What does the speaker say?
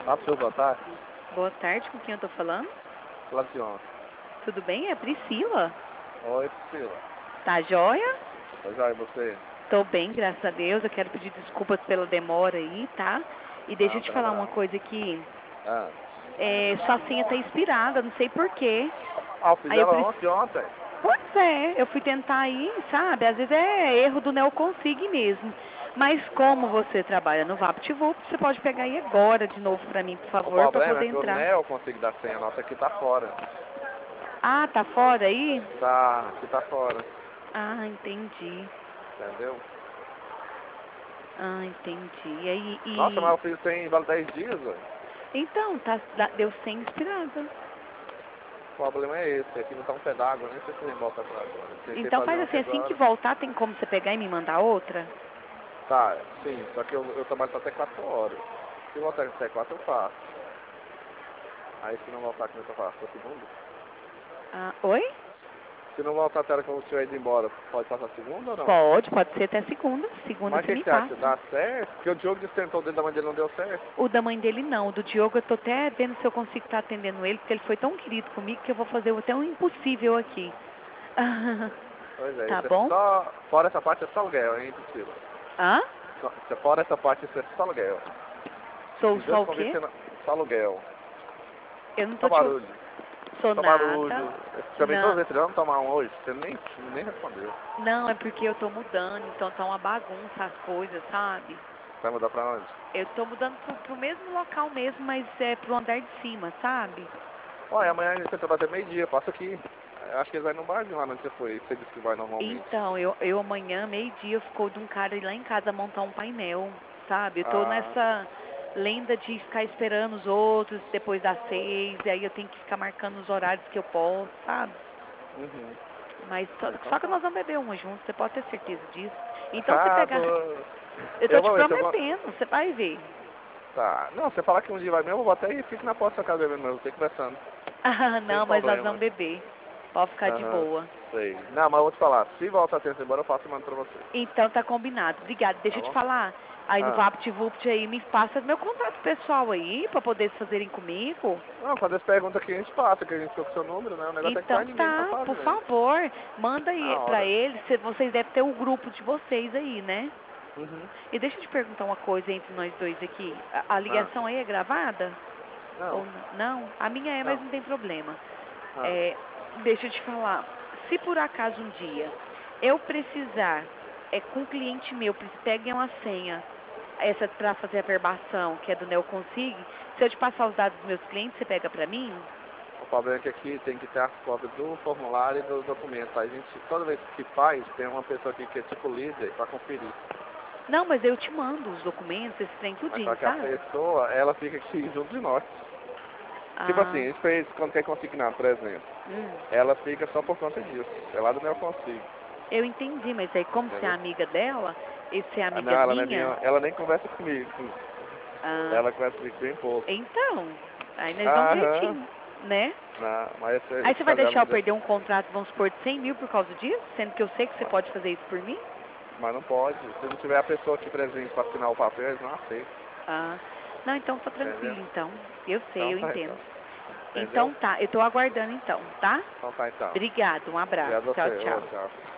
Ah, professor, boa tarde. Boa tarde, com quem eu tô falando? Flavion. Tudo bem? É Priscila. Oi, Priscila. Tá joia? Tá joia, e você? Tô bem, graças a Deus. Eu quero pedir desculpas pela demora aí, tá? E deixa Não, eu te tem falar nada uma não. coisa aqui. Ah. Sua senha tá expirada, não sei porquê. Ah, eu fiz Aí eu ela preciso... ontem. Pois é, eu fui tentar aí, sabe? Às vezes é erro do Neoconsig mesmo. Mas como você trabalha no VaptVup, você pode pegar aí agora de novo pra mim, por O favor, pra problema é poder que o entrar. Neo consigo dar senha, a nossa aqui tá fora. Ah, tá fora aí? Tá, aqui tá fora. Ah, entendi. Entendeu? Ah, entendi. E aí, Nossa, mas o filho tem vale 10 dias, velho. Então, deu 100 inspirada. O problema é esse, aqui não tá um pé d'água, nem sei se nem volta pra agora. Tentei Então fazer faz uma assim, aqui assim que agora. voltar, tem como você pegar e me mandar outra? Tá, sim, só que eu trabalho só até 4 horas. Se voltar até 4 eu faço. Aí se não voltar, como é que eu faço? Tô segundo? Ah, oi? Se não voltar até a hora que eu estiver indo embora, pode passar segunda ou não? Pode ser até segunda. Segunda Mas o você que, me que você acha? passa. Dá certo? Porque o Diogo disse que tentou dentro da mãe dele não deu certo. O da mãe dele não, o do Diogo eu tô até vendo se eu consigo estar atendendo ele, porque ele foi tão querido comigo que eu vou fazer até um impossível aqui. Pois é, Tá isso é bom? só. Fora essa parte é só aluguel, hein, Priscila? Hã? Fora essa parte isso é só aluguel. Sou Os dois só o quê? convencendo só aluguel. Eu não Só tô te ouvindo. barulho. Sou Só nada. barulho. Também todas Não, as vezes vamos tomar um hoje, você nem respondeu. não, é porque eu tô mudando, então tá uma bagunça as coisas, sabe? Vai mudar pra onde? Eu tô mudando pro mesmo local mesmo, mas é pro andar de cima, sabe? Olha, amanhã a gente tenta bater meio-dia, passa aqui. Eu acho que eles vão no barzinho lá onde você foi, que você disse que vai normalmente. Então, eu amanhã, meio-dia, ficou de um cara ir lá em casa montar um painel, sabe? Eu tô Ah, nessa lenda de ficar esperando os outros depois das 6, e aí eu tenho que ficar marcando os horários que eu posso, sabe? uhum. Mas Ah, então só que tá. nós vamos beber uma junto, você pode ter certeza disso. Então você Ah, pegar. tô... Eu tô Eu te vou ver se eu vou... prometendo, você vai ver. Tá. Não, você falar que um dia vai mesmo, eu vou até ir e fico na porta da sua casa bebendo mesmo, tem conversando. Ah, Sem não, mas nós problema. vamos beber. Pode ficar de Aham, boa. sei. Não, mas eu vou te falar, se voltar a tempo embora, eu faço e mando pra você. Então tá combinado. Obrigada. Deixa Tá eu te bom? falar. Aí no Ah. VaptVupt aí me passa meu contato pessoal aí pra poder fazerem comigo. Não, quando as perguntas aqui a gente passa, que a gente ficou com o seu número, né? O negócio é que Então quase ninguém tá tá, por fazendo. favor, manda Na aí pra hora. eles. Vocês devem ter o grupo de vocês aí, né? Uhum. E deixa eu te perguntar uma coisa entre nós dois aqui. A Ah. ligação aí é gravada? Não. Ou não? Não? A minha é, mas Não. não tem problema. Ah. É, deixa eu te falar. Se por acaso um dia eu precisar, com um cliente meu, peguem uma senha, essa para fazer a verbação, que é do Neoconsig, se eu te passar os dados dos meus clientes, você pega pra mim? O problema é que aqui tem que ter as cópias do formulário e dos documentos. A gente, toda vez que faz, tem uma pessoa aqui que é tipo líder pra conferir. Não, mas eu te mando os documentos, esse trem Mas só tudinho, que a sabe? pessoa, ela fica aqui junto de nós. Tipo assim, Ah, a gente fez quando quer consignar, por exemplo. hum. Ela fica só por conta disso. É lá do meu consigo. Eu entendi, mas aí como você é Entendeu? amiga dela, e você é Ah, amiga não, ela não é minha, minha, ela nem conversa comigo. ah, Ela conversa comigo bem pouco. então, aí nós damos um Aham. jeitinho, né? Não, mas Aí esse você vai caso dela deixar não eu deu. perder um contrato, vamos supor, de 100 mil por causa disso? Sendo que eu sei que você pode fazer isso por mim? Mas não pode. Se não tiver a pessoa aqui presente para assinar o papel, eles não aceitam. Ah, não, então tá Entendeu? tranquilo, então. Eu sei, Então eu tá, então. entendo. Entendeu? Então tá, eu tô aguardando então, tá? Então tá, então. Obrigado, um abraço. Obrigado a Tchau, você. Ô, tchau. tchau.